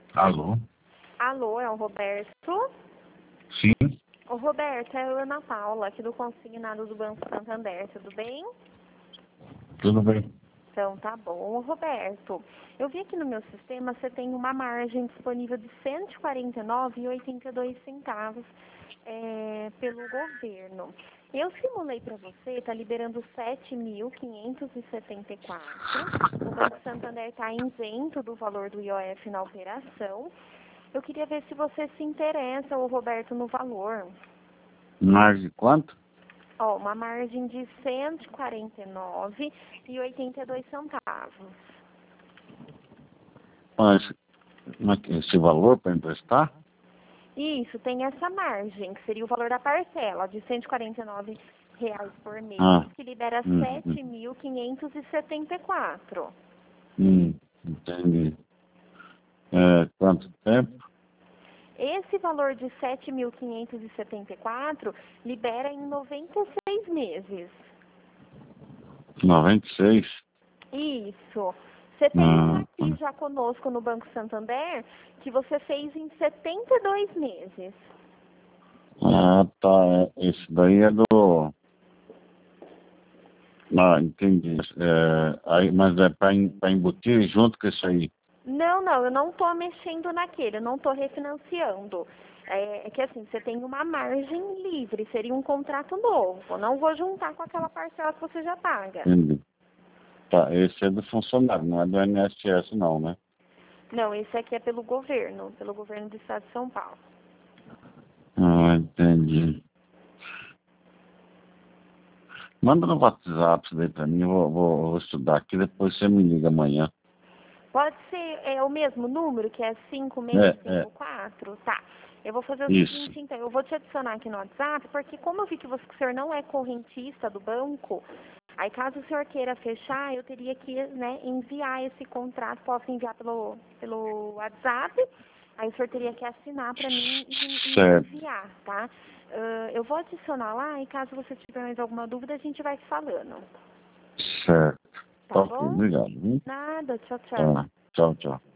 Alô? Alô, é o Roberto? Sim, Ô, Roberto, é a Ana Paula, aqui do Consignado do Banco Santander, tudo bem? tudo bem. Então, tá bom. Ô, Roberto, eu vi aqui no meu sistema, você tem uma margem disponível de R$ 149,82 pelo governo. Eu simulei para você, está liberando 7.574. O Banco Santander está isento do valor do IOF na operação. Eu queria ver se você se interessa, ô Roberto, no valor. Mais de quanto? Ó, uma margem de R$ 149,82. Mas esse valor para emprestar? Isso, tem essa margem, que seria o valor da parcela, de R$ 149 por mês, que libera Hum, 7.574. entendi. Quanto tempo? Esse valor de 7.574 libera em 96 meses. 96? Isso. Você tem um aqui já conosco no Banco Santander que você fez em 72 meses. Tá. Esse daí é do... Entendi. Mas é para embutir junto com isso aí. Não, eu não estou mexendo naquele, eu não estou refinanciando. É que assim, você tem uma margem livre, seria um contrato novo. Eu não vou juntar com aquela parcela que você já paga. Entendi. Tá, esse é do funcionário, não é do INSS não, né? Não, esse aqui é pelo governo do estado de São Paulo. Entendi. Manda no WhatsApp isso daí pra mim, eu vou estudar aqui, depois você me liga amanhã. Pode ser o mesmo número, que é É. 5654? Tá. Eu vou fazer o Isso. seguinte, então. Eu vou te adicionar aqui no WhatsApp, porque como eu vi que o senhor não é correntista do banco, aí caso o senhor queira fechar, eu teria que, né, enviar esse contrato. Posso enviar pelo WhatsApp, aí o senhor teria que assinar para mim e Certo. enviar, tá? Eu vou adicionar lá e caso você tiver mais alguma dúvida, a gente vai falando. Certo. Tá Ok, bom? obrigado. Nada, tchau, tchau. Tá. Tchau, tchau.